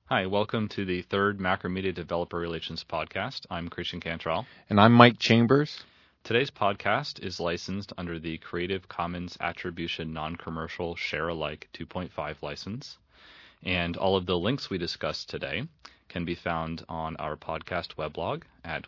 Hi, welcome to the third Macromedia Developer Relations podcast. I'm Christian Cantrell. And I'm Mike Chambers. Today's podcast is licensed under the Creative Commons Attribution Non-Commercial Share-alike 2.5 license. And all of the links we discussed today can be found on our podcast weblog at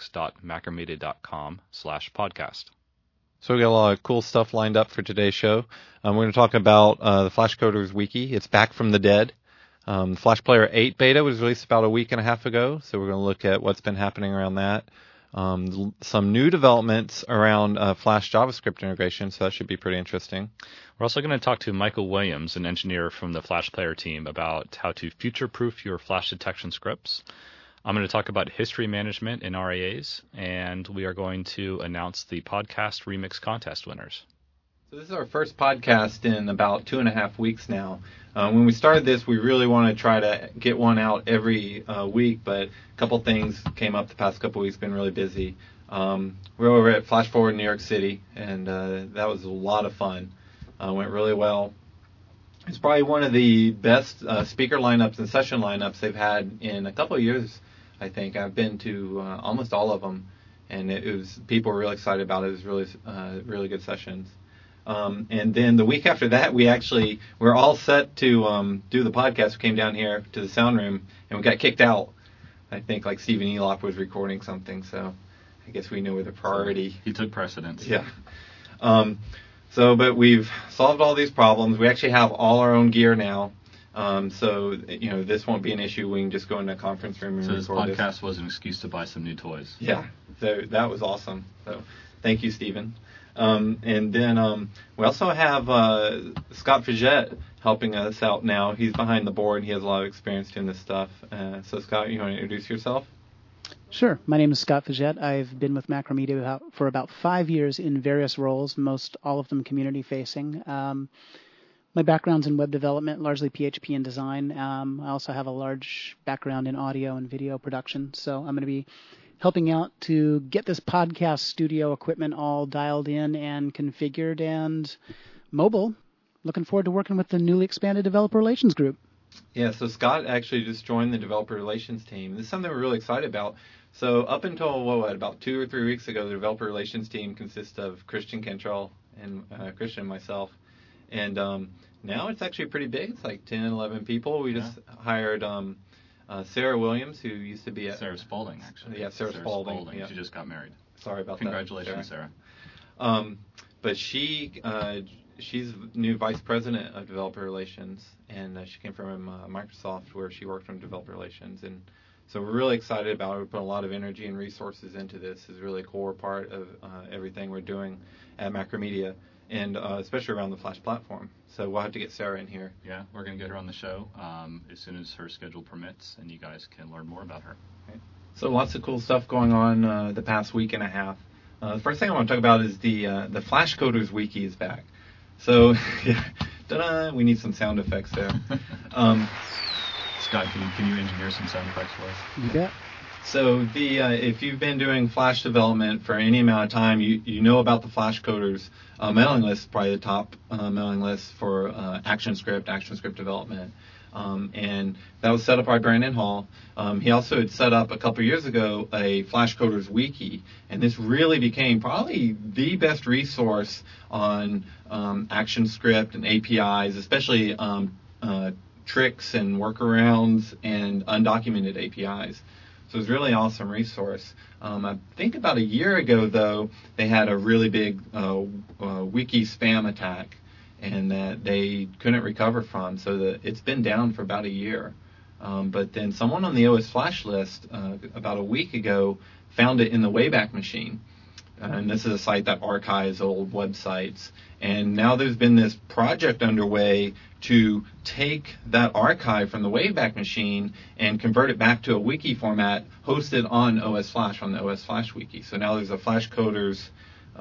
weblogs.macromedia.com/podcast. So we got a lot of cool stuff lined up for today's show. We're going to talk about the Flash Coders Wiki. It's back from the dead. Flash Player 8 beta was released about a week and a half ago, so we're going to look at what's been happening around that. Some new developments around Flash JavaScript integration, so that should be pretty interesting. We're also going to talk to Michael Williams, an engineer from the Flash Player team, about how to future-proof your Flash detection scripts. I'm going to talk about history management in RAAs, and we are going to announce the podcast remix contest winners. So this is our first podcast in about 2.5 weeks now. When we started this, we really want to try to get one out every week, but a couple things came up the past couple weeks. Been really busy. We're over at Flash Forward New York City, and that was a lot of fun. Went really well. It's probably one of the best speaker lineups and session lineups they've had in a couple of years, I think. I've been to almost all of them, and people were really excited about it. It was really good sessions. And then the week after that, we're all set to do the podcast. We came down here to the sound room, and we got kicked out. I think like Stephen Elop was recording something, so I guess we knew where the priority. He took precedence. Yeah. But we've solved all these problems. We actually have all our own gear now. So this won't be an issue. We can just go in a conference room and record this. So this podcast was an excuse to buy some new toys. Yeah. So that was awesome. So thank you, Stephen. And then we also have Scott Fagette helping us out now. He's behind the board. He has a lot of experience doing this stuff. So, Scott, you want to introduce yourself? Sure. My name is Scott Fagette. I've been with Macromedia for about 5 years in various roles, all of them community-facing. My background's in web development, largely PHP and design. I also have a large background in audio and video production, so I'm going to be helping out to get this podcast studio equipment all dialed in and configured and mobile. Looking forward to working with the newly expanded developer relations group. Yeah, so Scott actually just joined the developer relations team. This is something we're really excited about. So up until, about 2 or 3 weeks ago, the developer relations team consists of Christian Cantrell and Christian and myself. And now it's actually pretty big. It's like 10, 11 people. We just hired Sarah Williams, who used to be at... Sarah Spalding, actually. Yeah, Sarah Spalding. Yeah. She just got married. Sorry about Congratulations, that. Sarah. But she's the new vice president of developer relations, and she came from Microsoft, where she worked from developer relations. And so we're really excited about it. We put a lot of energy and resources into this. It's really a core part of everything we're doing at Macromedia, and especially around the Flash platform. So we'll have to get Sarah in here. Yeah, we're going to get her on the show as soon as her schedule permits, and you guys can learn more about her. Okay. So lots of cool stuff going on the past week and a half. The first thing I want to talk about is the Flash Coders Wiki is back. So, ta-da, we need some sound effects there. Scott, can you engineer some sound effects for us? You bet. So if you've been doing Flash development for any amount of time, you know about the Flash Coders mailing list, probably the top mailing list for ActionScript development. And that was set up by Brandon Hall. He also had set up a couple years ago a Flash Coders Wiki, and this really became probably the best resource on ActionScript and APIs, especially tricks and workarounds and undocumented APIs. So it was a really awesome resource. I think about a year ago, though, they had a really big wiki spam attack, and that they couldn't recover from. So it's been down for about a year. But then someone on the OS Flash list about a week ago found it in the Wayback Machine. And this is a site that archives old websites. And now there's been this project underway to take that archive from the Wayback Machine and convert it back to a wiki format hosted on OS Flash, on the OS Flash wiki. So now there's a Flash Coders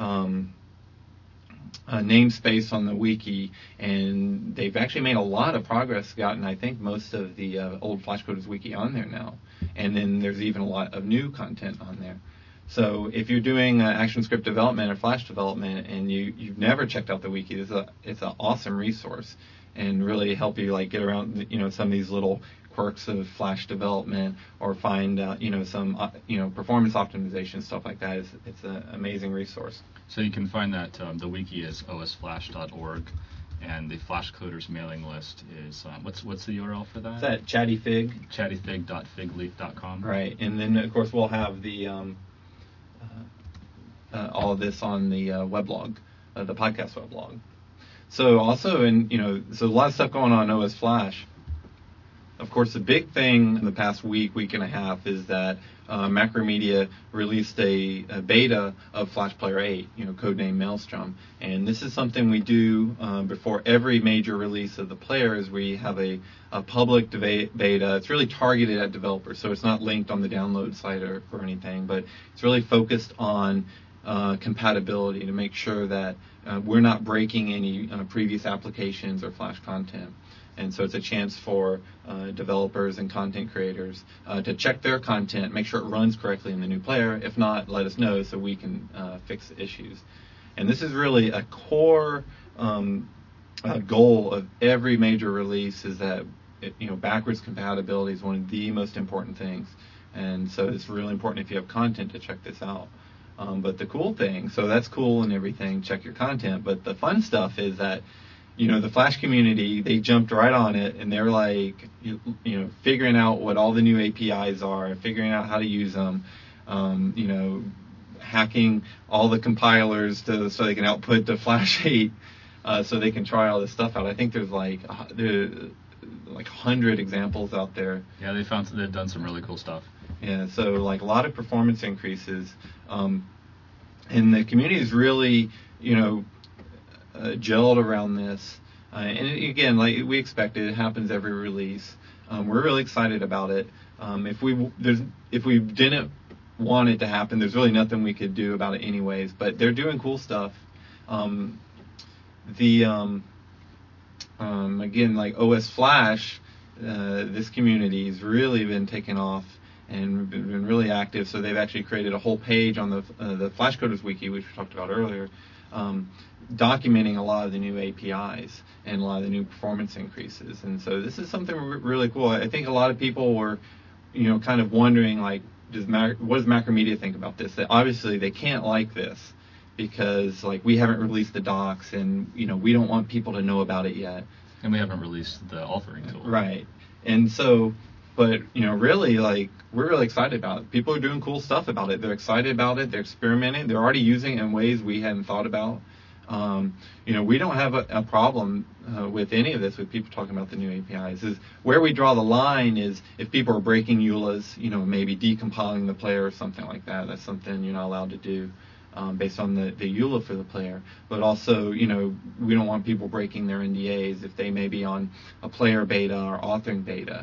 namespace on the wiki, and they've actually made a lot of progress, gotten, I think, most of the old Flash Coders wiki on there now. And then there's even a lot of new content on there. So if you're doing ActionScript development or Flash development and you've never checked out the wiki, it's an awesome resource. and really help you like get around some of these little quirks of Flash development, or find some performance optimization, stuff like that. It's an amazing resource. So you can find that the wiki is osflash.org, and the Flash Coders mailing list is what's the URL for that? It's at chattyfig. chattyfig.figleaf.com. Right, and then of course we'll have the all of this on the weblog, the podcast weblog. So also, so a lot of stuff going on OS Flash. Of course, the big thing in the past week and a half is that Macromedia released a beta of Flash Player 8, codename Maelstrom. And this is something we do before every major release of the player. Is we have a public beta. It's really targeted at developers, so it's not linked on the download site or anything, but it's really focused on compatibility to make sure that we're not breaking any previous applications or Flash content. And so it's a chance for developers and content creators to check their content, make sure it runs correctly in the new player. If not, let us know so we can fix the issues. And this is really a core goal of every major release, is that backwards compatibility is one of the most important things. And so it's really important if you have content to check this out. But the cool thing, so that's cool and everything, check your content, but the fun stuff is that the Flash community, they jumped right on it, and they're like, figuring out what all the new APIs are, figuring out how to use them, hacking all the compilers so they can output to Flash 8, so they can try all this stuff out. I think there's like 100 examples out there. Yeah, they've done some really cool stuff. Yeah, so like a lot of performance increases, and the community is really, gelled around this, and again, like we expected, it happens every release. We're really excited about it. If we didn't want it to happen, there's really nothing we could do about it anyways. But they're doing cool stuff. Again, like OS Flash, this community has really been taking off and been really active. So they've actually created a whole page on the Flash Coders Wiki, which we talked about earlier, documenting a lot of the new APIs and a lot of the new performance increases. And so this is something really cool. I think a lot of people were, kind of wondering, like, what does Macromedia think about this? That obviously they can't like this because, like, we haven't released the docs, and we don't want people to know about it yet. And we haven't released the authoring tool. Right. And so, but really, like, we're really excited about it. People are doing cool stuff about it. They're excited about it. They're experimenting. They're already using it in ways we hadn't thought about. We don't have a problem with any of this, with people talking about the new APIs. Is where we draw the line is if people are breaking EULAs, maybe decompiling the player or something like that. That's something you're not allowed to do based on the EULA for the player. But also, we don't want people breaking their NDAs if they may be on a player beta or authoring beta.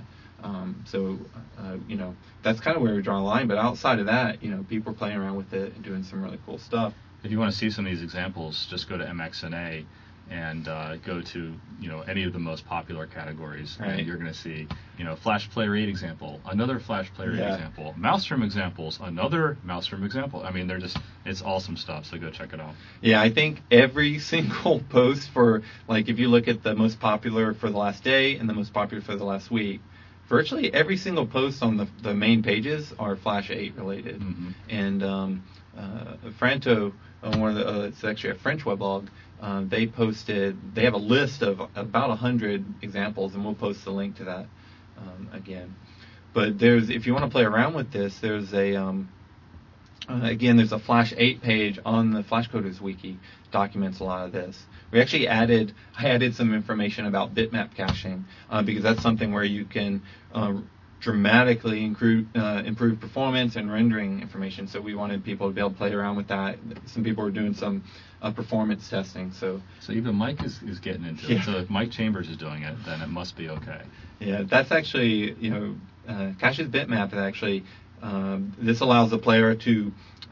That's kind of where we draw the line. But outside of that, people are playing around with it and doing some really cool stuff. If you want to see some of these examples, just go to MXNA and go to any of the most popular categories, right. And you're going to see Flash Player 8 example, another Flash Player 8 example, Maelstrom examples, another Maelstrom example. I mean, it's awesome stuff. So go check it out. Yeah, I think every single post for, like, if you look at the most popular for the last day and the most popular for the last week, virtually every single post on the main pages are Flash 8 related. Mm-hmm. And Franto, it's actually a French weblog, they have a list of about 100 examples, and we'll post the link to that again. But if you want to play around with this, there's there's a Flash 8 page on the Flash Coders Wiki, documents a lot of this. I added some information about bitmap caching, because that's something where you can dramatically improve performance and rendering information. So we wanted people to be able to play around with that. Some people were doing some performance testing. So even Mike is getting into it. So if Mike Chambers is doing it, then it must be okay. Yeah, that's actually, Cache's bitmap is actually, this allows the player to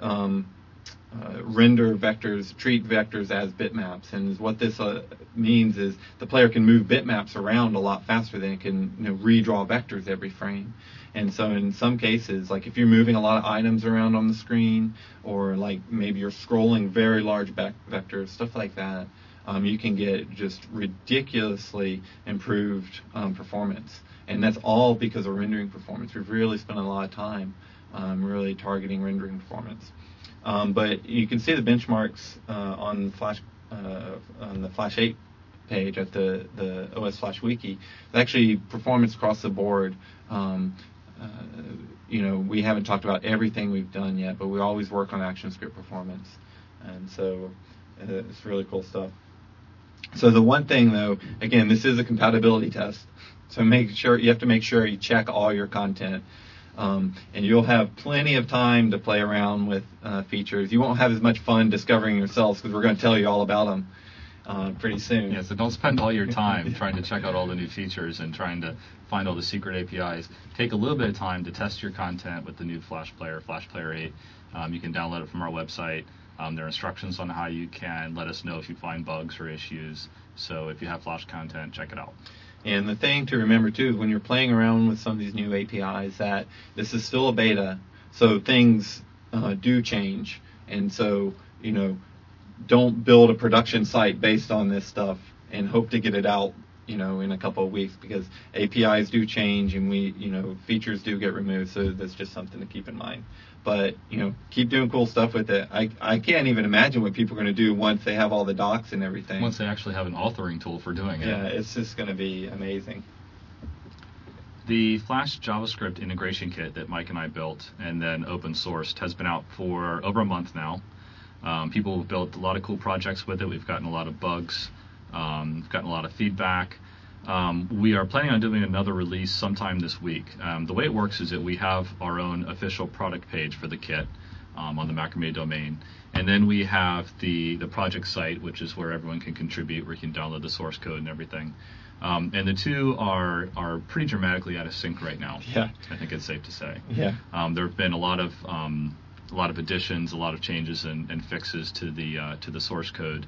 render vectors, treat vectors as bitmaps. And what this means is the player can move bitmaps around a lot faster than it can redraw vectors every frame. And so in some cases, like if you're moving a lot of items around on the screen, or like maybe you're scrolling very large vectors, stuff like that, you can get just ridiculously improved performance. And that's all because of rendering performance. We've really spent a lot of time really targeting rendering performance. But you can see the benchmarks on the Flash 8 page at the OS Flash Wiki. It's actually performance across the board. We haven't talked about everything we've done yet, but we always work on ActionScript performance. And so it's really cool stuff. So the one thing, though, again, this is a compatibility test. So you have to make sure you check all your content. And you'll have plenty of time to play around with features. You won't have as much fun discovering yourselves because we're going to tell you all about them pretty soon. Yeah, so don't spend all your time trying to check out all the new features and trying to find all the secret APIs. Take a little bit of time to test your content with the new Flash Player, Flash Player 8. You can download it from our website. There are instructions on how you can let us know if you find bugs or issues. So if you have Flash content, check it out. And the thing to remember, too, when you're playing around with some of these new APIs, that this is still a beta, so things do change. And so, don't build a production site based on this stuff and hope to get it out, in a couple of weeks, because APIs do change and features do get removed, so that's just something to keep in mind. But, keep doing cool stuff with it. I can't even imagine what people are going to do once they have all the docs and everything. Once they actually have an authoring tool for doing it. Yeah, it's just going to be amazing. The Flash JavaScript integration kit that Mike and I built and then open sourced has been out for over a month now. People have built a lot of cool projects with it. We've gotten a lot of bugs. We've gotten a lot of feedback. We are planning on doing another release sometime this week. The way it works is that we have our own official product page for the kit on the Macrame domain. And then we have the project site, which is where everyone can contribute, where you can download the source code and everything. And the two are pretty dramatically out of sync right now. Yeah. I think it's safe to say. Yeah. There have been a lot of additions, a lot of changes and fixes to the source code.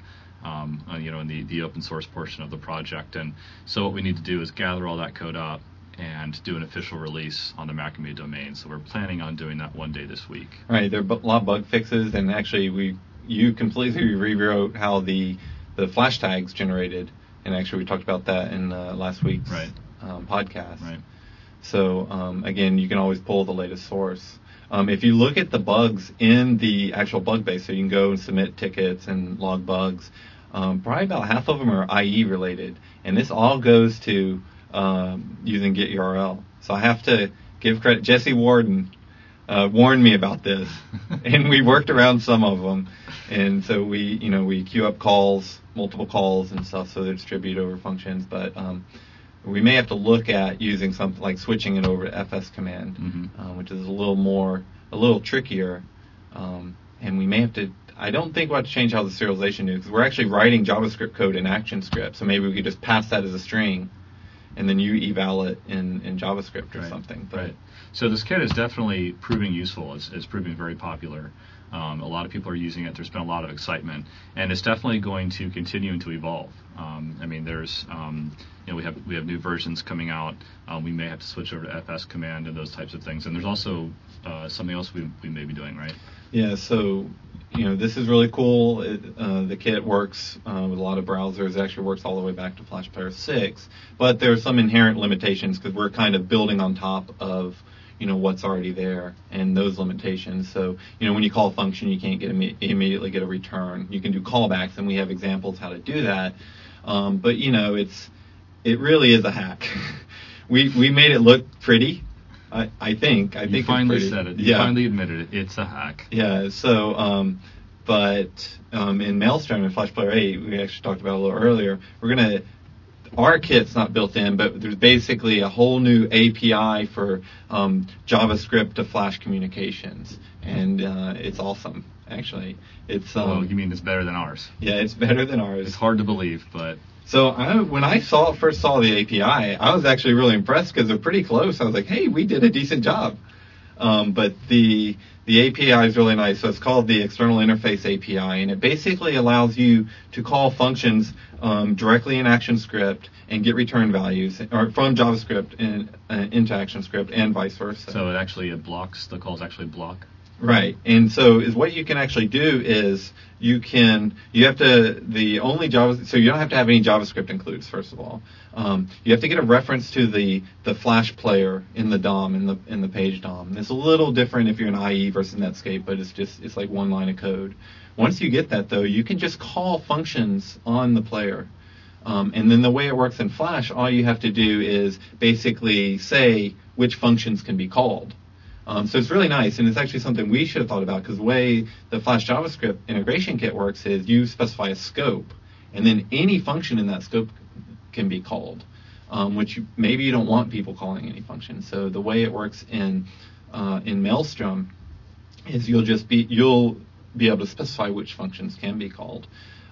In the open source portion of the project. And so what we need to do is gather all that code up and do an official release on the Macrame domain. So we're planning on doing that one day this week. Right. There are a lot of bug fixes, and actually you completely rewrote how the flash tags generated. And actually we talked about that in last week's podcast. Right. So, again, you can always pull the latest source. If you look at the bugs in the actual bug base, so you can go and submit tickets and log bugs, probably about half of them are IE related. And this all goes to using GetURL. So I have to give credit. Jesse Warden warned me about this, and we worked around some of them. And so we queue up calls, multiple calls and stuff, so they distribute over functions. But we may have to look at using something like switching it over to FS command, which is a little trickier. And we may have to, I don't think we'll have to change how the serialization is, because we're actually writing JavaScript code in ActionScript. So maybe we could just pass that as a string, and then you eval it in JavaScript or something. But, right. So this kit is definitely proving useful. It's proving very popular. A lot of people are using it. There's been a lot of excitement, and it's definitely going to continue to evolve. There's we have new versions coming out. We may have to switch over to FS command and those types of things. And there's also something else we may be doing, right? Yeah. So this is really cool. The kit works with a lot of browsers. It actually works all the way back to Flash Player 6, but there are some inherent limitations because we're kind of building on top of what's already there and those limitations. So, when you call a function, you can't immediately get a return. You can do callbacks, and we have examples how to do that. But it really is a hack. We made it look pretty. I think you finally said it. You finally admitted it. It's a hack. Yeah. So, but in Maelstrom and Flash Player 8, we actually talked about it a little earlier. Our kit's not built in, but there's basically a whole new API for JavaScript to Flash communications, and it's awesome. Actually, it's. You mean it's better than ours? Yeah, it's better than ours. It's hard to believe, but. So when I first saw the API, I was actually really impressed because they're pretty close. I was like, hey, we did a decent job. But the API is really nice. So it's called the External Interface API, and it basically allows you to call functions directly in ActionScript and get return values, or from JavaScript into ActionScript and vice versa. So the calls actually block? Right. And so is what you can actually do is so you don't have to have any JavaScript includes, first of all. You have to get a reference to the Flash player in the DOM, in the page DOM. It's a little different if you're in IE versus Netscape, but it's like one line of code. Once you get that, though, you can just call functions on the player. And then the way it works in Flash, all you have to do is basically say which functions can be called. So it's really nice, and it's actually something we should have thought about, because the way the Flash JavaScript integration kit works is you specify a scope, and then any function in that scope can be called, which maybe you don't want people calling any function. So the way it works in Maelstrom is you'll be able to specify which functions can be called.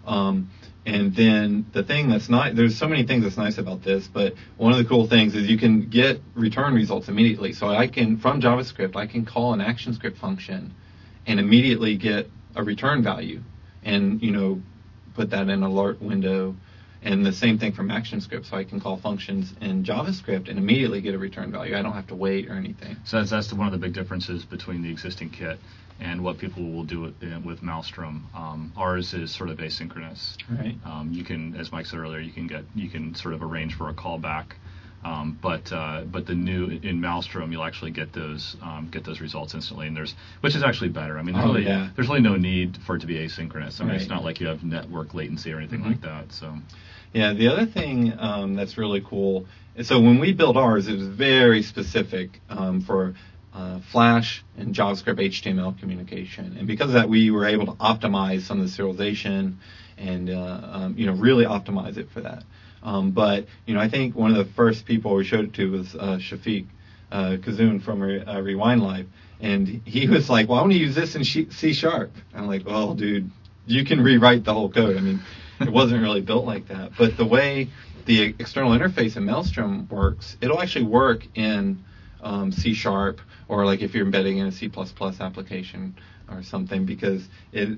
And then the thing that's nice, there's so many things that's nice about this, but one of the cool things is you can get return results immediately. So from JavaScript, I can call an ActionScript function and immediately get a return value and, put that in an alert window. And the same thing from ActionScript. So I can call functions in JavaScript and immediately get a return value. I don't have to wait or anything. So that's one of the big differences between the existing kit and what people will do with Maelstrom. Ours is sort of asynchronous. Right. You can, as Mike said earlier, you can sort of arrange for a callback. But the new in Maelstrom, you'll actually get those results instantly, which is actually better. I mean, there's really no need for it to be asynchronous. I mean, It's not like you have network latency or anything like that. So. Yeah, the other thing that's really cool. So when we built ours, it was very specific for Flash and JavaScript HTML communication, and because of that, we were able to optimize some of the serialization and really optimize it for that. But I think one of the first people we showed it to was Shafiq Kazoun from Rewind Live, and he was like, "Well, I want to use this in C#." I'm like, "Well, dude, you can rewrite the whole code." I mean, it wasn't really built like that. But the way the external interface in Maelstrom works, it'll actually work in C# or like if you're embedding in a C++ application or something, because it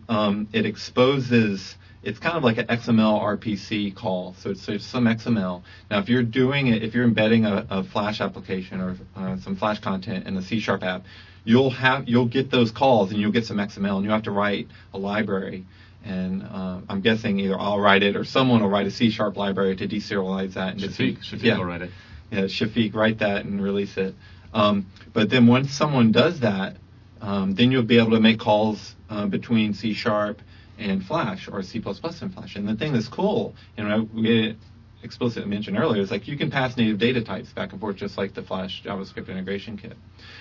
exposes. It's kind of like an XML RPC call, so it's some XML. Now, if you're embedding a Flash application or some Flash content in the C# app, you'll get those calls and you'll get some XML, and you have to write a library. And I'm guessing either I'll write it or someone will write a C# library to deserialize that. And Shafiq will write it. Yeah, Shafiq, write that and release it. But then once someone does that, then you'll be able to make calls between C# and Flash or C++ and Flash. And the thing that's cool, we explicitly mentioned earlier, is like you can pass native data types back and forth just like the Flash JavaScript integration kit.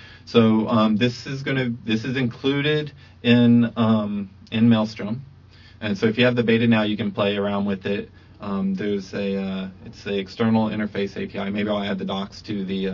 So this is included in Maelstrom. And so if you have the beta now, you can play around with it. It's the external interface API. Maybe I'll add the docs to the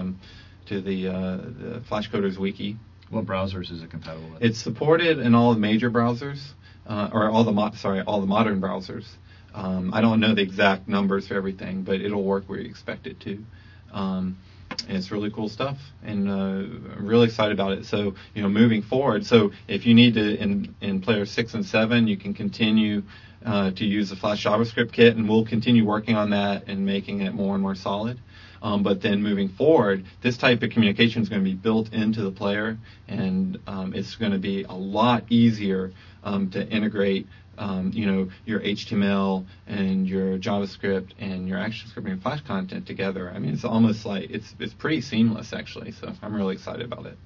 Flash Coders wiki. What browsers is it compatible with? It's supported in all the major browsers, or all the modern browsers. I don't know the exact numbers for everything, but it'll work where you expect it to. And it's really cool stuff, and I'm really excited about it. So, moving forward, so if you need to, in Player 6 and 7, you can continue to use the Flash JavaScript kit, and we'll continue working on that and making it more and more solid. But then moving forward, this type of communication is going to be built into the player, and it's going to be a lot easier to integrate your HTML and your JavaScript and your ActionScript and your Flash content together. I mean, it's almost like it's pretty seamless, actually. So I'm really excited about it.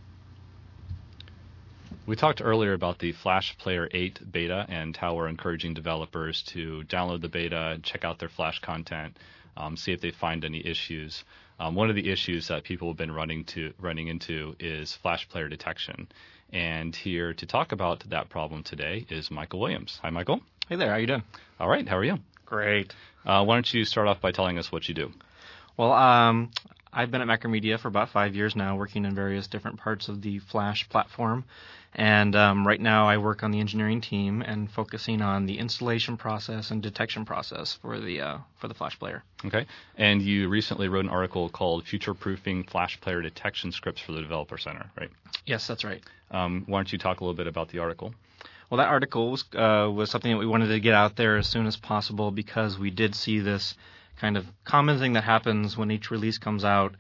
We talked earlier about the Flash Player 8 beta and how we're encouraging developers to download the beta, check out their Flash content, see if they find any issues. One of the issues that people have been running into is Flash player detection. And here to talk about that problem today is Michael Williams. Hi, Michael. Hey there. How you doing? All right. How are you? Great. Why don't you start off by telling us what you do? Well, I've been at Macromedia for about 5 years now, working in various different parts of the Flash platform. And right now I work on the engineering team and focusing on the installation process and detection process for the Flash player. Okay. And you recently wrote an article called Future-Proofing Flash Player Detection Scripts for the Developer Center, right? Yes, that's right. Why don't you talk a little bit about the article? Well, that article was something that we wanted to get out there as soon as possible because we did see this kind of common thing that happens when each release comes out,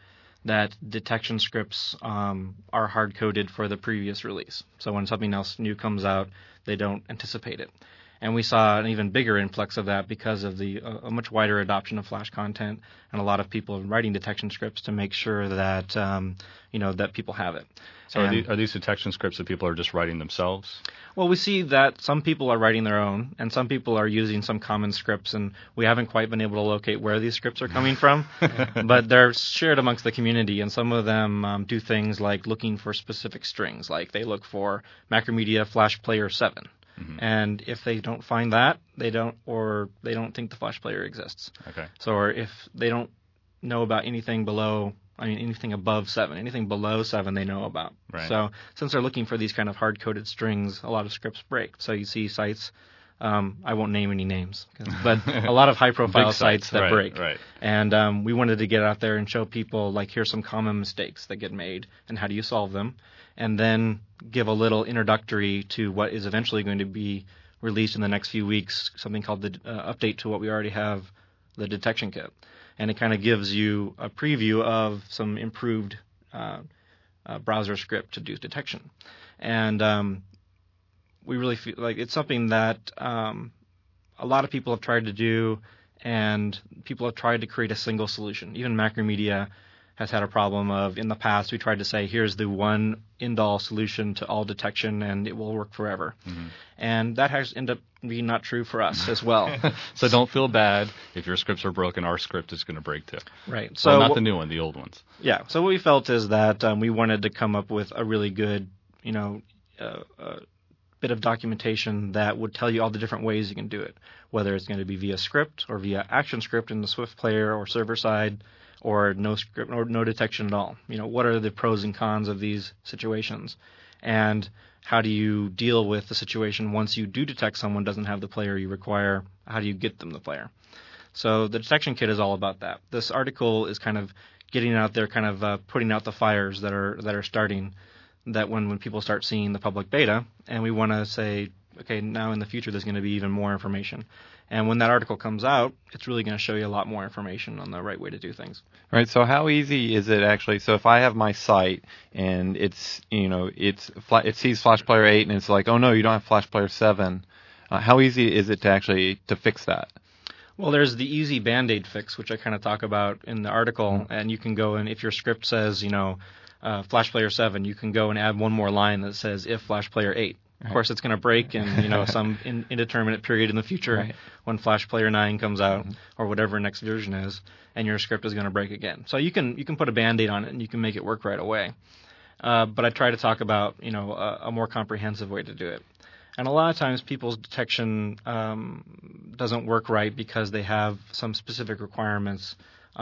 that detection scripts are hard-coded for the previous release. So when something else new comes out, they don't anticipate it. And we saw an even bigger influx of that because of a much wider adoption of Flash content and a lot of people writing detection scripts to make sure that that people have it. So are these detection scripts that people are just writing themselves? Well, we see that some people are writing their own, and some people are using some common scripts, and we haven't quite been able to locate where these scripts are coming from, but they're shared amongst the community, and some of them do things like looking for specific strings, like they look for Macromedia Flash Player 7. Mm-hmm. And if they don't find that, they don't think the Flash player exists. Okay. So, or if they don't know about anything above 7, anything below 7 they know about. Right. So since they're looking for these kind of hard-coded strings, a lot of scripts break. So you see sites, I won't name any names, but a lot of high-profile sites that break. Right. And we wanted to get out there and show people, like, here's some common mistakes that get made, and how do you solve them, and then give a little introductory to what is eventually going to be released in the next few weeks, something called the update to what we already have, the detection kit. And it kind of gives you a preview of some improved browser script to do detection. And we really feel like it's something that a lot of people have tried to do, and people have tried to create a single solution. Even Macromedia has had a problem of, in the past, we tried to say, here's the one end-all solution to all detection, and it will work forever. Mm-hmm. And that has ended up being not true for us as well. So don't feel bad if your scripts are broken. Our script is going to break too. Right. So well, not the new one, the old ones. Yeah. So what we felt is that we wanted to come up with a really good, bit of documentation that would tell you all the different ways you can do it, whether it's going to be via script or via ActionScript in the Swift player or server side, or no script or no detection at all. What are the pros and cons of these situations? And how do you deal with the situation once you do detect someone doesn't have the player you require? How do you get them the player? So the detection kit is all about that. This article is kind of getting out there, kind of putting out the fires that are starting, that when people start seeing the public beta, and we want to say, okay, now in the future there's going to be even more information. And when that article comes out, it's really going to show you a lot more information on the right way to do things. Right. So how easy is it actually? So if I have my site and it sees Flash Player 8 and it's like, oh no, you don't have Flash Player 7. How easy is it to fix that? Well, there's the easy Band-Aid fix, which I kind of talk about in the article, and you can go and if your script says, Flash Player 7, you can go and add one more line that says if Flash Player 8. Of course, it's going to break in some indeterminate period in the future when Flash Player 9 comes out or whatever next version is, and your script is going to break again. So you can put a Band-Aid on it and you can make it work right away. But I try to talk about a more comprehensive way to do it. And a lot of times people's detection doesn't work right because they have some specific requirements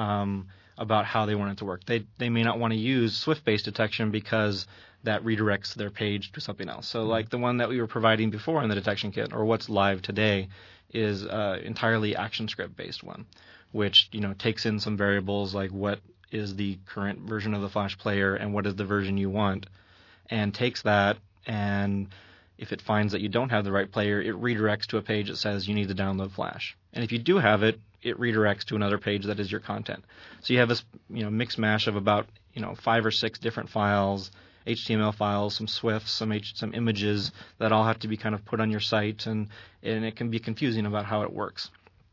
about how they want it to work. They may not want to use Swift-based detection because that redirects their page to something else. So like the one that we were providing before in the detection kit, or what's live today, is entirely ActionScript-based one, which takes in some variables like what is the current version of the Flash player and what is the version you want, and takes that, and if it finds that you don't have the right player, it redirects to a page that says you need to download Flash. And if you do have it, it redirects to another page that is your content. So you have this mix mash of about 5 or 6 different files, HTML files, some Swift, some images that all have to be kind of put on your site, and it can be confusing about how it works.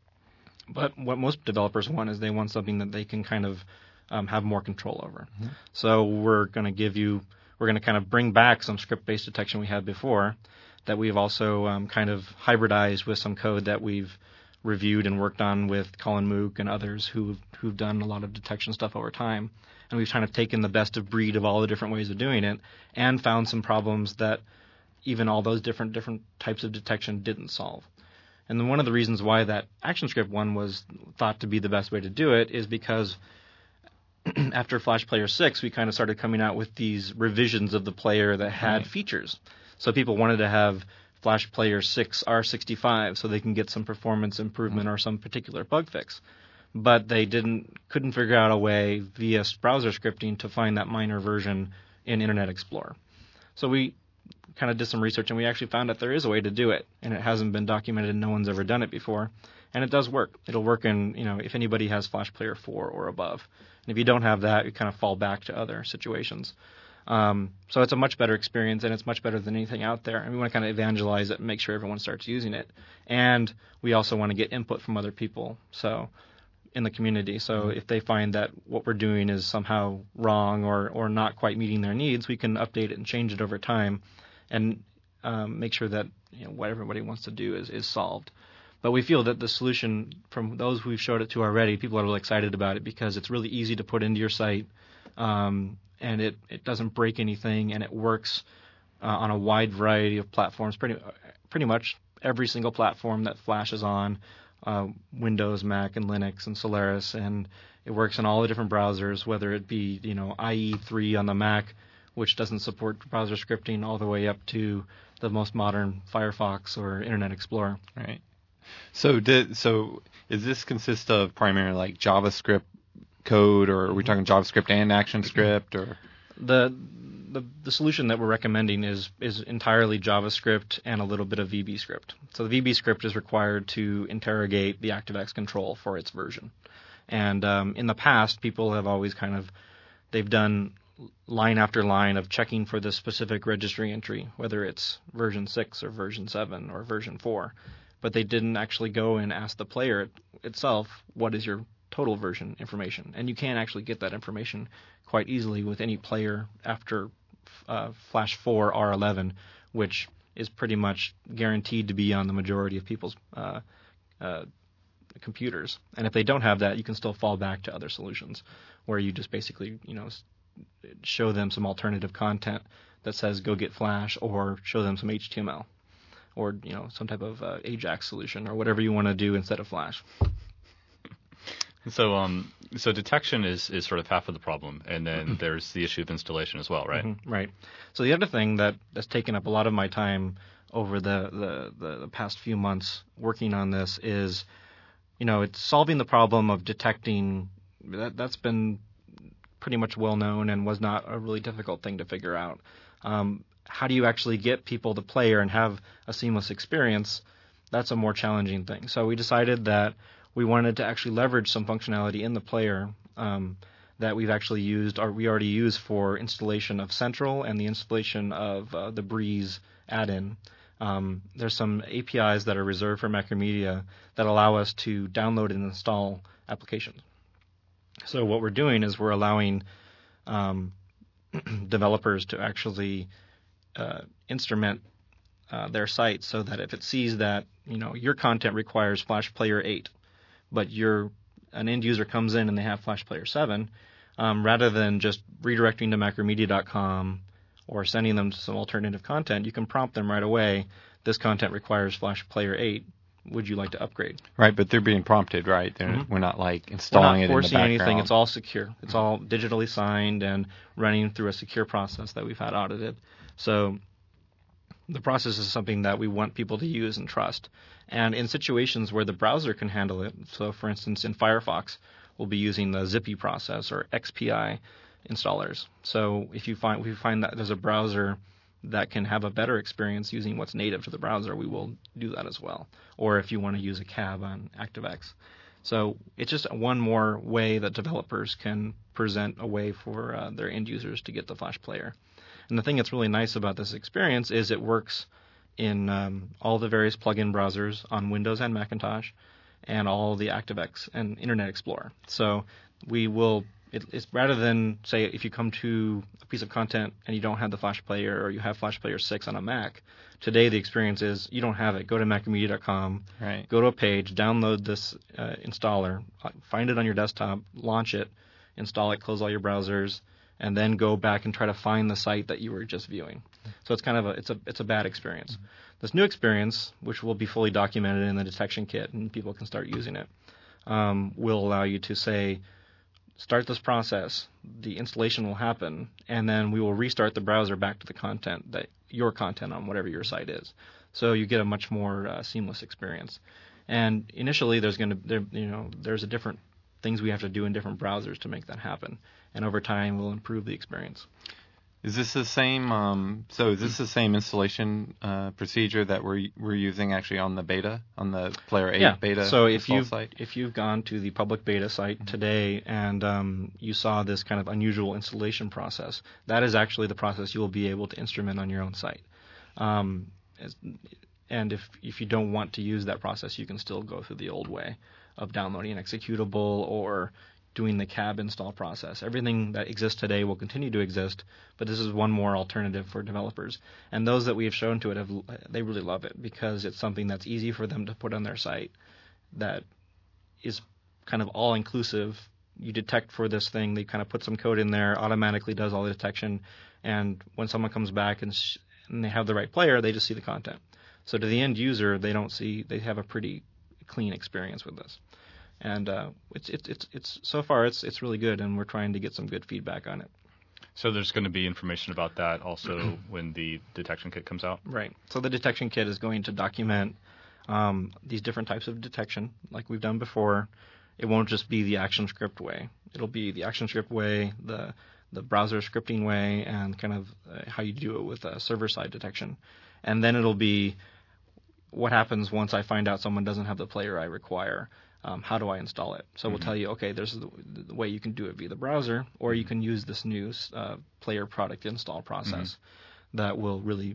But what most developers want is they want something that they can kind of have more control over. Mm-hmm. So we're going to kind of bring back some script-based detection we had before that we've also kind of hybridized with some code that we've reviewed and worked on with Colin Mook and others who've done a lot of detection stuff over time. And we've kind of taken the best of breed of all the different ways of doing it and found some problems that even all those different types of detection didn't solve. And then one of the reasons why that ActionScript one was thought to be the best way to do it is because after Flash Player 6, we kind of started coming out with these revisions of the player that had features. So people wanted to have Flash Player 6 R65 so they can get some performance improvement or some particular bug fix. But they couldn't figure out a way via browser scripting to find that minor version in Internet Explorer. So we kind of did some research, and we actually found that there is a way to do it, and it hasn't been documented, and no one's ever done it before. And it does work. It'll work in, if anybody has Flash Player 4 or above. And if you don't have that, you kind of fall back to other situations. So it's a much better experience, and it's much better than anything out there. And we want to kind of evangelize it and make sure everyone starts using it. And we also want to get input from other people in the community. So if they find that what we're doing is somehow wrong or not quite meeting their needs, we can update it and change it over time and make sure that what everybody wants to do is solved. But we feel that the solution, from those we've showed it to already, people are really excited about it because it's really easy to put into your site. And it doesn't break anything, and it works on a wide variety of platforms, pretty much every single platform that Flash is on, Windows, Mac, and Linux, and Solaris, and it works in all the different browsers, whether it be IE3 on the Mac, which doesn't support browser scripting, all the way up to the most modern Firefox or Internet Explorer. Right. So does this consist of primarily like JavaScript code, or are we talking JavaScript and ActionScript, or the solution that we're recommending is entirely JavaScript and a little bit of VBScript. So the VBScript is required to interrogate the ActiveX control for its version. And in the past, people have always they've done line after line of checking for the specific registry entry, whether it's version 6 or version 7 or version 4. But they didn't actually go and ask the player itself, what is your total version information? And you can actually get that information quite easily with any player after Flash 4 R11, which is pretty much guaranteed to be on the majority of people's computers. And if they don't have that, you can still fall back to other solutions where you just basically show them some alternative content that says go get Flash, or show them some HTML, or some type of AJAX solution, or whatever you want to do instead of Flash. So detection is sort of half of the problem, and then there's the issue of installation as well, right? Mm-hmm, right. So the other thing that's taken up a lot of my time over the past few months working on this is, it's solving the problem of detecting. That's been pretty much well known and was not a really difficult thing to figure out. How do you actually get people to play and have a seamless experience? That's a more challenging thing. So we decided that we wanted to actually leverage some functionality in the player that we've actually used, or we already use for installation of Central and the installation of the Breeze add-in. There's some APIs that are reserved for Macromedia that allow us to download and install applications. So what we're doing is we're allowing developers to actually instrument their site so that if it sees that your content requires Flash Player 8, but an end user comes in and they have Flash Player 7, rather than just redirecting to macromedia.com or sending them to some alternative content, you can prompt them right away, this content requires Flash Player 8, would you like to upgrade? Right, but they're being prompted, right? We're not installing it in the background. We're not forcing anything. It's all secure. It's all digitally signed and running through a secure process that we've had audited. So the process is something that we want people to use and trust. And in situations where the browser can handle it, so for instance in Firefox, we'll be using the Zippy process or XPI installers. So if we find that there's a browser that can have a better experience using what's native to the browser, we will do that as well. Or if you want to use a cab on ActiveX. So it's just one more way that developers can present a way for their end users to get the Flash Player. And the thing that's really nice about this experience is it works in all the various plugin browsers on Windows and Macintosh, and all the ActiveX and Internet Explorer. So we will, it's rather than, say, if you come to a piece of content and you don't have the Flash Player, or you have Flash Player 6 on a Mac, today the experience is you don't have it. Go to macromedia.com, right. Go to a page, download this installer, find it on your desktop, launch it, install it, close all your browsers, and then go back and try to find the site that you were just viewing. So it's kind of it's a bad experience. Mm-hmm. This new experience, which will be fully documented in the detection kit and people can start using it, will allow you to say, start this process, the installation will happen, and then we will restart the browser back to the content, your content on whatever your site is. So you get a much more seamless experience. And initially there's a different things we have to do in different browsers to make that happen. And over time we'll improve the experience. Is this the same? So is this the same installation procedure that we're using actually on the beta, on the Player 8 beta? So if site? you've gone to the public beta site today and you saw this kind of unusual installation process, that is actually the process you will be able to instrument on your own site. And if you don't want to use that process, you can still go through the old way of downloading an executable or doing the cab install process. Everything that exists today will continue to exist, but this is one more alternative for developers. And those that we have shown to it, they really love it because it's something that's easy for them to put on their site that is kind of all-inclusive. You detect for this thing, they kind of put some code in there, automatically does all the detection, and when someone comes back and they have the right player, they just see the content. So to the end user, they have a pretty clean experience with this. And it's so far it's really good, and we're trying to get some good feedback on it. So there's going to be information about that also when the detection kit comes out? Right. So the detection kit is going to document these different types of detection like we've done before. It won't just be the ActionScript way. It'll be the ActionScript way, the browser scripting way, and kind of how you do it with server-side detection. And then it'll be what happens once I find out someone doesn't have the player I require. How do I install it? So we'll tell you, okay, there's the way you can do it via the browser, or you can use this new player product install process that will really,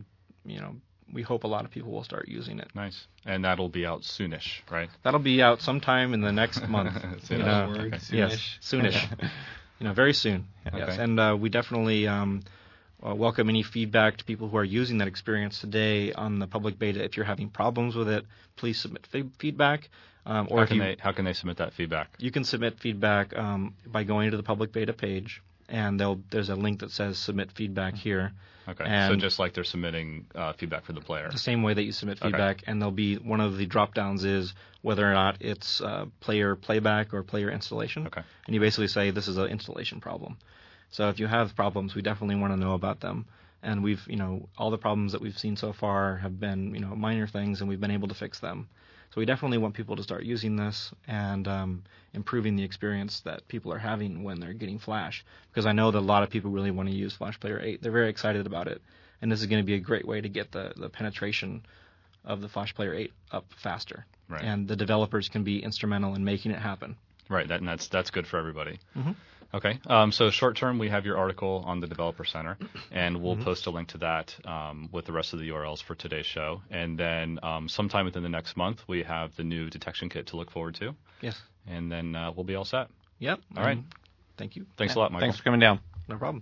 we hope a lot of people will start using it. Nice. And that'll be out soonish, right? That'll be out sometime in the next month. Soonish. Yes, soonish. Very soon. Okay. Yes. And we definitely welcome any feedback to people who are using that experience today on the public beta. If you're having problems with it, please submit feedback. How can they submit that feedback? You can submit feedback by going to the public beta page, and there's a link that says submit feedback here. Okay, and so just like they're submitting feedback for the player. The same way that you submit feedback, and there'll be one of the drop-downs is whether or not it's player playback or player installation. Okay. And you basically say this is an installation problem. So if you have problems, we definitely want to know about them. And we've, all the problems that we've seen so far have been, minor things, and we've been able to fix them. So we definitely want people to start using this and improving the experience that people are having when they're getting Flash. Because I know that a lot of people really want to use Flash Player 8. They're very excited about it. And this is going to be a great way to get the penetration of the Flash Player 8 up faster. Right. And the developers can be instrumental in making it happen. Right, that's good for everybody. Mm-hmm. Okay, so short term, we have your article on the Developer Center, and we'll post a link to that with the rest of the URLs for today's show. And then sometime within the next month, we have the new detection kit to look forward to. Yes. And then we'll be all set. Yep. All right. Thank you. Thanks a lot, Michael. Thanks for coming down. No problem.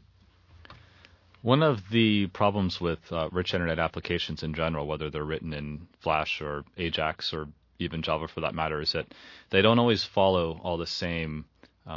One of the problems with rich internet applications in general, whether they're written in Flash or Ajax or even Java for that matter, is that they don't always follow all the same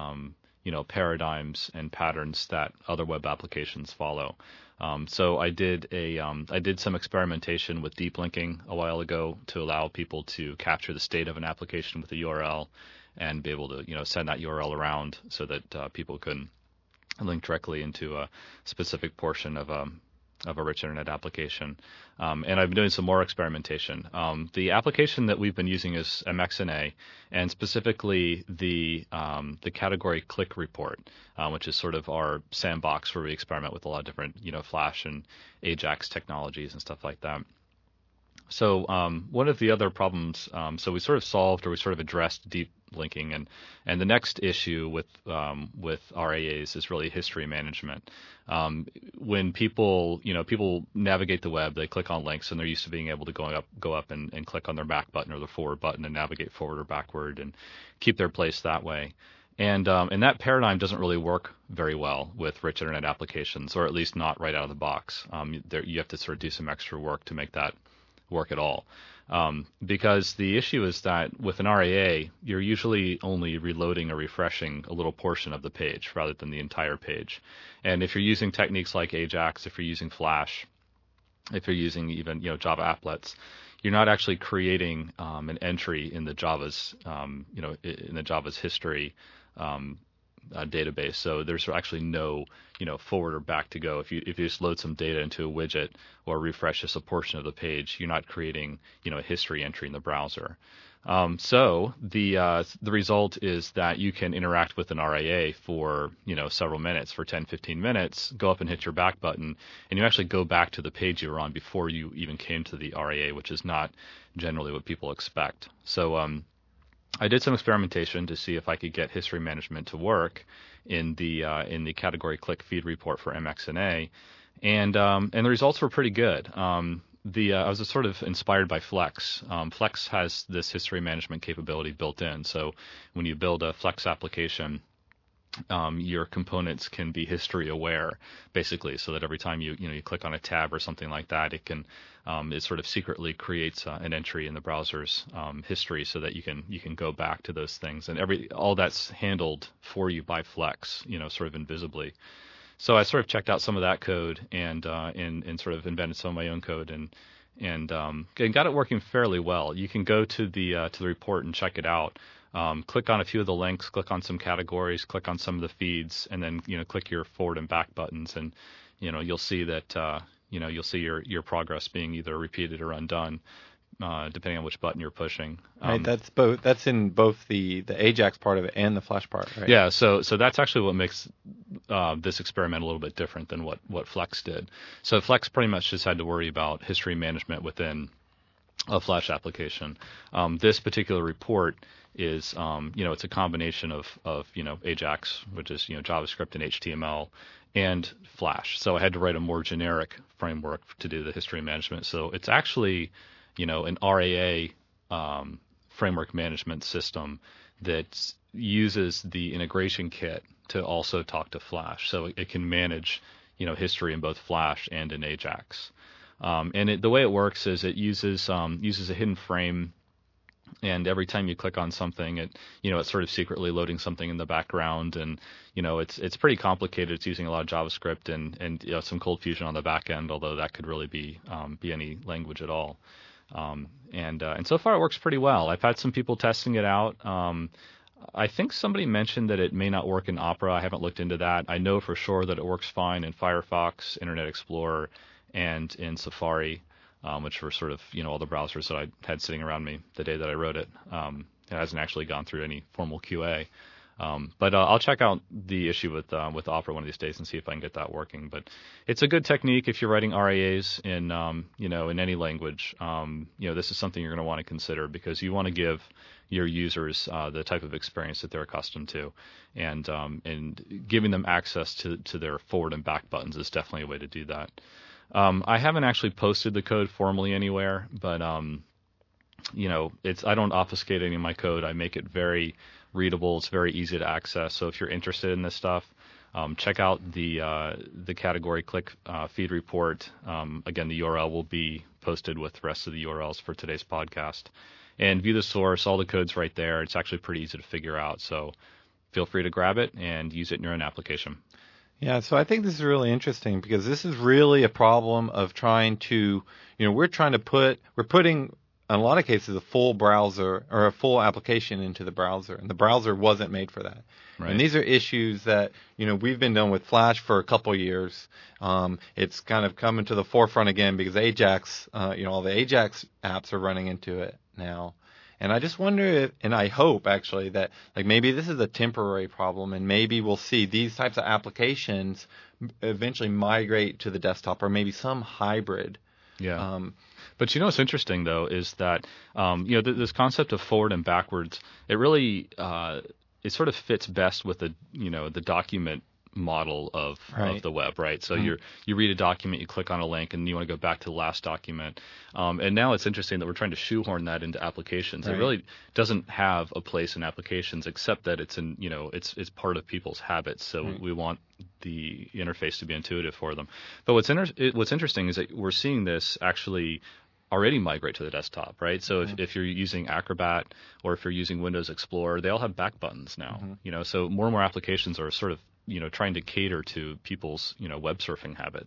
paradigms and patterns that other web applications follow. So I did some experimentation with deep linking a while ago to allow people to capture the state of an application with a URL and be able to send that URL around so that people can link directly into a specific portion of a rich internet application. And I've been doing some more experimentation. The application that we've been using is MXNA, and specifically the category click report, which is sort of our sandbox where we experiment with a lot of different, Flash and Ajax technologies and stuff like that. So one of the other problems, so we sort of solved or we sort of addressed deep linking, and the next issue with RAAs is really history management. When people navigate the web, they click on links, and they're used to being able to go up and click on their back button or the forward button and navigate forward or backward and keep their place that way. And that paradigm doesn't really work very well with rich internet applications, or at least not right out of the box. You have to sort of do some extra work to make that work at all. Because the issue is that with an RAA, you're usually only reloading or refreshing a little portion of the page rather than the entire page. And if you're using techniques like Ajax, if you're using Flash, if you're using even Java applets, you're not actually creating an entry in the Java's in the Java's history database. So there's actually no, forward or back to go. If you just load some data into a widget or refresh just a portion of the page, you're not creating, a history entry in the browser. So the result is that you can interact with an RIA for, several minutes, for 10, 15 minutes, go up and hit your back button, and you actually go back to the page you were on before you even came to the RIA, which is not generally what people expect. So I did some experimentation to see if I could get history management to work in the category click feed report for MXNA, and the results were pretty good. I was sort of inspired by Flex. Flex has this history management capability built in. So when you build a Flex application, your components can be history aware, basically, so that every time you click on a tab or something like that, it sort of secretly creates an entry in the browser's history, so that you can go back to those things, and all that's handled for you by Flex, sort of invisibly. So I sort of checked out some of that code and sort of invented some of my own code and got it working fairly well. You can go to the report and check it out. Click on a few of the links, click on some categories, click on some of the feeds, and then click your forward and back buttons, and you'll see that you'll see your progress being either repeated or undone, depending on which button you're pushing. Right, that's in both the Ajax part of it and the Flash part, right? Yeah, so that's actually what makes this experiment a little bit different than what Flex did. So Flex pretty much just had to worry about history management within a Flash application. This particular report is, it's a combination of Ajax, which is JavaScript and HTML, and Flash. So I had to write a more generic framework to do the history management. So it's actually an RAA framework management system that uses the integration kit to also talk to Flash, so it can manage history in both Flash and in Ajax. And the way it works is it uses a hidden frame, and every time you click on something, it's sort of secretly loading something in the background, and it's pretty complicated. It's using a lot of JavaScript and some Cold Fusion on the back end, although that could really be any language at all. And so far it works pretty well. I've had some people testing it out. I think somebody mentioned that it may not work in Opera. I haven't looked into that. I know for sure that it works fine in Firefox, Internet Explorer, and in Safari, which were sort of all the browsers that I had sitting around me the day that I wrote it. It hasn't actually gone through any formal QA. But I'll check out the issue with Opera one of these days and see if I can get that working. But it's a good technique if you're writing RAAs in in any language. This is something you're going to want to consider, because you want to give your users the type of experience that they're accustomed to, and giving them access to their forward and back buttons is definitely a way to do that. I haven't actually posted the code formally anywhere, but I don't obfuscate any of my code. I make it very readable. It's very easy to access. So if you're interested in this stuff, check out the category click feed report. Again, the URL will be posted with the rest of the URLs for today's podcast. And view the source. All the code's right there. It's actually pretty easy to figure out. So feel free to grab it and use it in your own application. Yeah, so I think this is really interesting, because this is really a problem of trying to, we're putting, in a lot of cases, a full browser or a full application into the browser, and the browser wasn't made for that. Right. And these are issues that, we've been dealing with Flash for a couple of years. It's kind of coming to the forefront again because Ajax, all the Ajax apps are running into it now. And I just wonder if, and I hope actually that maybe this is a temporary problem, and maybe we'll see these types of applications eventually migrate to the desktop, or maybe some hybrid. Yeah. But what's interesting though is that this concept of forward and backwards, it really it sort of fits best with the document model of the web, right? So you read a document, you click on a link, and you want to go back to the last document. And now it's interesting that we're trying to shoehorn that into applications. Right. It really doesn't have a place in applications, except that it's in it's part of people's habits. So we want the interface to be intuitive for them. But what's interesting is that we're seeing this actually already migrate to the desktop, right? So if you're using Acrobat or if you're using Windows Explorer, they all have back buttons now. So more and more applications are sort of trying to cater to people's web surfing habits.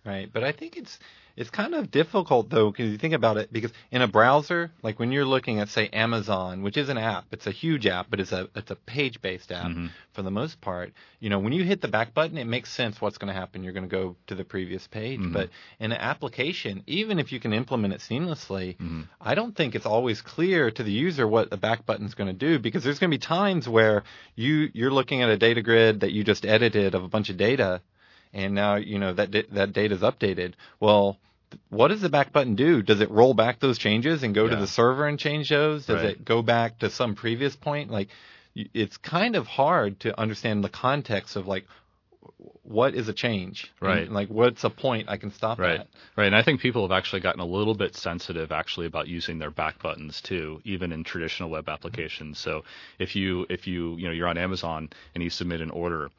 Right, but I think it's kind of difficult though, because you think about it, because in a browser, like when you're looking at say Amazon, which is an app, it's a huge app, but it's a page-based app for the most part. When you hit the back button, it makes sense what's going to happen. You're going to go to the previous page, but in an application, even if you can implement it seamlessly, I don't think it's always clear to the user what the back button is going to do, because there's going to be times where you're looking at a data grid that you just edited of a bunch of data, and now that data is updated. Well, what does the back button do? Does it roll back those changes and go to the server and change those? Does it go back to some previous point? Like, it's kind of hard to understand the context of like, what is a change? Right. And, like, what's a point I can stop at? Right. And I think people have actually gotten a little bit sensitive actually about using their back buttons too, even in traditional web applications. So if you're on Amazon and you submit an order,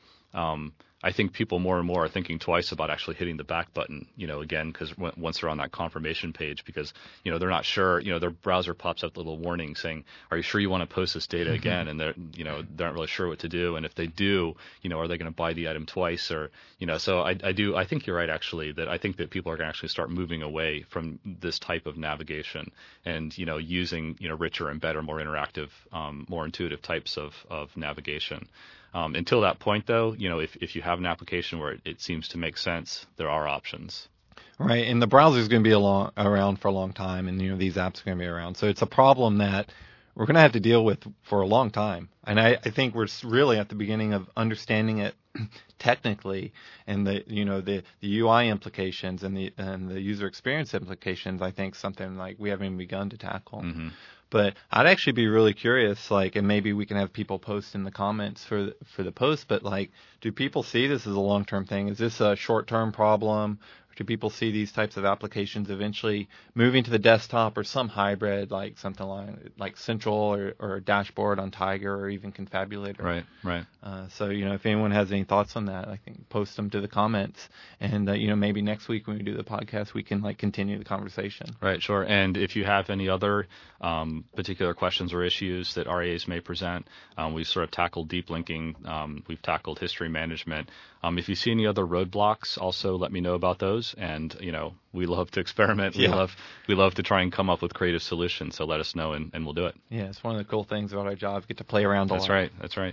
I think people more and more are thinking twice about actually hitting the back button, again, because once they're on that confirmation page, because, they're not sure, their browser pops up a little warning saying, are you sure you want to post this data again? And they're not really sure what to do. And if they do, are they going to buy the item twice? Or, so I think you're right, actually, that I think that people are going to actually start moving away from this type of navigation and, using, richer and better, more interactive, more intuitive types of navigation. Until that point, though, if you have an application where it seems to make sense, there are options. Right, and the browser is going to be around for a long time, and these apps are going to be around. So it's a problem that we're going to have to deal with for a long time. And I think we're really at the beginning of understanding it technically, and the UI implications and the user experience implications. I think something like we haven't even begun to tackle. But I'd actually be really curious, and maybe we can have people post in the comments for the post, but do people see this as a long-term thing? Is this a short-term problem? Or do people see these types of applications eventually moving to the desktop or some hybrid, like something like Central or Dashboard on Tiger or even Confabulator? Right. So, if anyone has any thoughts on that, I think post them to the comments. And, maybe next week when we do the podcast, we can continue the conversation. Right, sure. And if you have any other particular questions or issues that RAAs may present, we've sort of tackled deep linking. We've tackled history management. If you see any other roadblocks, also let me know about those. And, we love to experiment. Yeah. We love to try and come up with creative solutions. So let us know and we'll do it. Yeah, it's one of the cool things about our job. Get to play around a lot. That's right.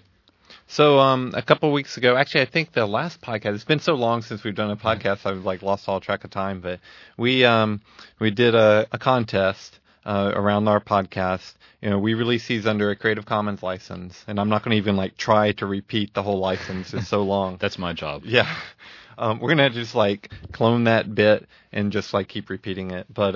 So a couple of weeks ago, actually, I think the last podcast. It's been so long since we've done a podcast. I've lost all track of time. But we did a contest around our podcast. We release these under a Creative Commons license, and I'm not going to even try to repeat the whole license. It's so long. That's my job. Yeah. We're gonna just clone that bit and just keep repeating it. But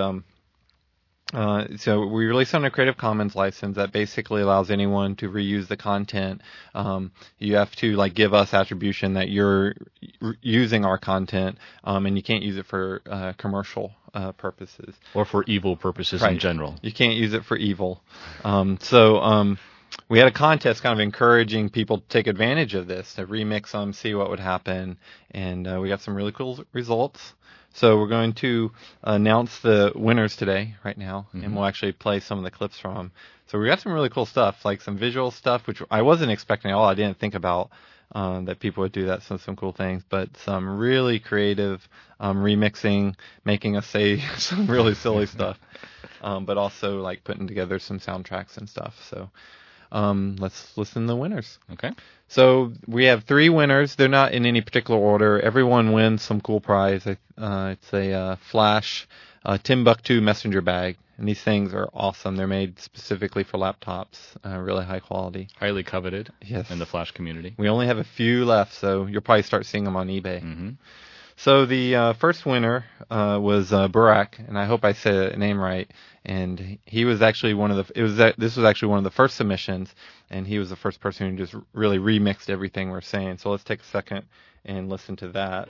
so we release on a Creative Commons license that basically allows anyone to reuse the content. You have to give us attribution that you're using our content, and you can't use it for commercial purposes or for evil purposes in general. You can't use it for evil. So we had a contest kind of encouraging people to take advantage of this, to remix them, see what would happen, and we got some really cool results. So we're going to announce the winners today, right now, and we'll actually play some of the clips from them. So we got some really cool stuff, some visual stuff, which I wasn't expecting at all. I didn't think about that people would do that, so some cool things, but some really creative remixing, making us say some really silly stuff, but also putting together some soundtracks and stuff. So let's listen to the winners. Okay. So we have 3 winners. They're not in any particular order. Everyone wins some cool prize. It's a Flash Timbuktu messenger bag. And these things are awesome. They're made specifically for laptops, really high quality. Highly coveted in the Flash community. We only have a few left, so you'll probably start seeing them on eBay. Mm-hmm. So the first winner was Burak, and I hope I said the name right. And he was actually this was actually one of the first submissions, and he was the first person who just really remixed everything we're saying. So let's take a second and listen to that.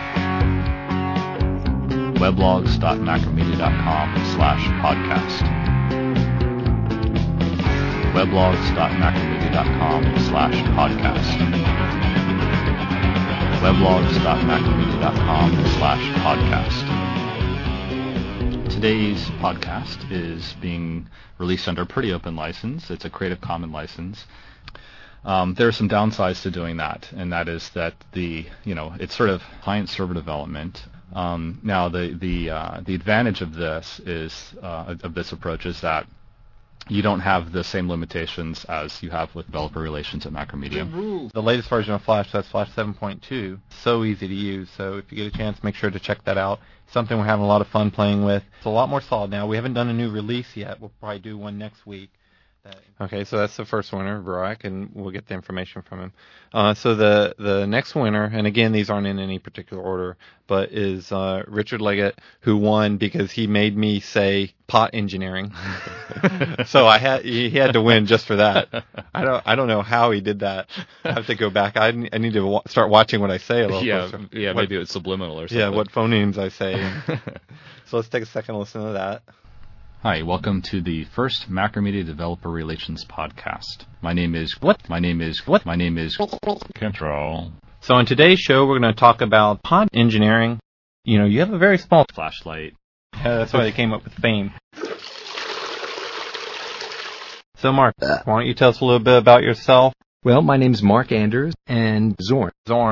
Weblogs.macromedia.com/podcast. Weblogs.macromedia.com/podcast. Weblogs.macromedia.com/podcast. Today's podcast is being released under a pretty open license. It's a Creative Commons license. There are some downsides to doing that, and that is that it's sort of client-server development. Now, the advantage of this approach is that you don't have the same limitations as you have with developer relations at Macromedia. The latest version of Flash, that's Flash 7.2, so easy to use. So if you get a chance, make sure to check that out. Something we're having a lot of fun playing with. It's a lot more solid now. We haven't done a new release yet. We'll probably do one next week. Okay, so that's the first winner, Barak, and we'll get the information from him. So the next winner, and again, these aren't in any particular order, but is Richard Leggett, who won because he made me say pot engineering. So he had to win just for that. I don't know how he did that. I have to go back. I need to start watching what I say a little closer. Yeah, maybe it's subliminal or something. Yeah, what phonemes I say. So let's take a second to listen to that. Hi, welcome to the first Macromedia Developer Relations podcast. My name is Control. So in today's show, we're going to talk about pod engineering. You know, you have a very small flashlight. Yeah, that's why they came up with fame. So Mark, why don't you tell us a little bit about yourself? Well, my name's Mark Anders and Zorn.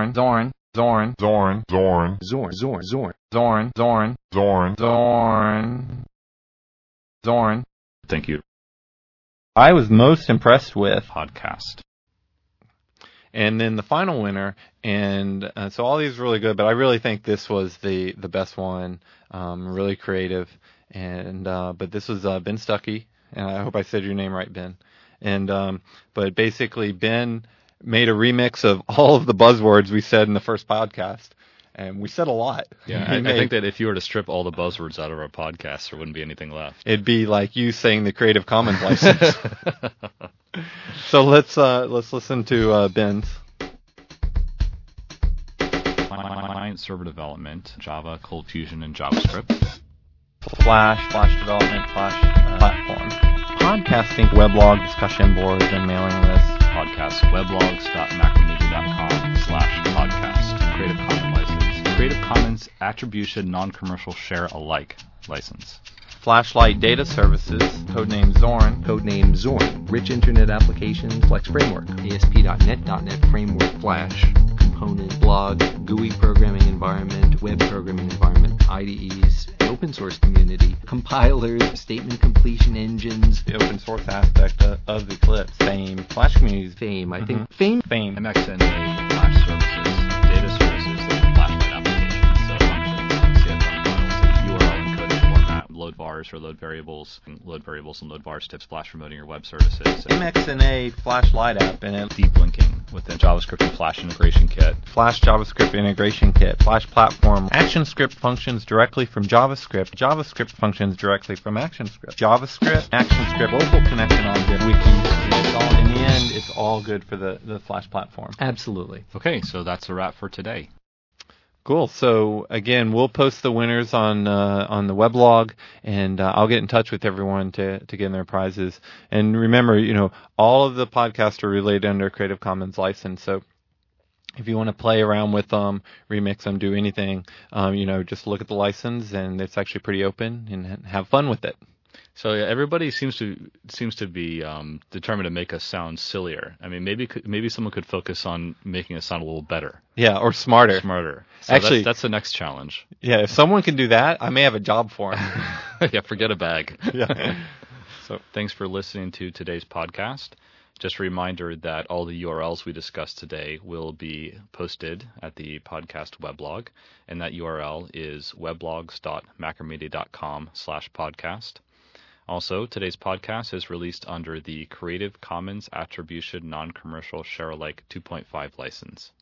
Thank you. I was most impressed with podcast. And then the final winner, and so all these are really good, but I really think this was the best one, really creative. And but this was Ben Stuckey, and I hope I said your name right, Ben. And but basically Ben made a remix of all of the buzzwords we said in the first podcast. And we said a lot. Yeah, I think that if you were to strip all the buzzwords out of our podcast, there wouldn't be anything left. It'd be like you saying the Creative Commons license. So let's listen to Ben's. Client server development, Java, Cold Fusion, and JavaScript. Flash development, Flash platform. Podcasting, weblog, discussion boards, and mailing lists. Podcast, weblogs.macromedia.com/podcast. Creative Commons license. Creative Commons Attribution Non-Commercial Share Alike license. Flashlight Data Services, codename Zorn. Codename Zorn. Rich Internet Applications, Flex Framework. ASP.NET, .NET Framework, Flash. Component, blog, GUI programming environment, web programming environment, IDEs, open source community, compilers, statement completion engines. The open source aspect of Eclipse. Fame. Flash communities. Fame. I think Fame. MXNA, Flash services, data services, like Flashlight applications, so functions, CSV files, URL encoding format, load vars or load variables and load vars tips, Flash promoting your web services. MXNA Flashlight app and deep linking within JavaScript and Flash integration kit. Flash JavaScript integration kit. Flash platform. ActionScript functions directly from JavaScript. JavaScript functions directly from ActionScript. JavaScript, ActionScript, local connection object, wiki. In the end, it's all good for the Flash platform. Absolutely. Okay, so that's a wrap for today. Cool. So again, we'll post the winners on the weblog, and I'll get in touch with everyone to get their prizes. And remember, all of the podcasts are related under Creative Commons license. So if you want to play around with them, remix them, do anything, just look at the license, and it's actually pretty open, and have fun with it. So yeah, everybody seems to be determined to make us sound sillier. I mean, maybe someone could focus on making us sound a little better. Yeah, or smarter. So actually, that's the next challenge. Yeah, if someone can do that, I may have a job for him. Yeah, forget a bag. Yeah. So thanks for listening to today's podcast. Just a reminder that all the URLs we discussed today will be posted at the podcast weblog, and that URL is weblogs.macromedia.com/podcast. Also, today's podcast is released under the Creative Commons Attribution Non-Commercial Share Alike 2.5 license.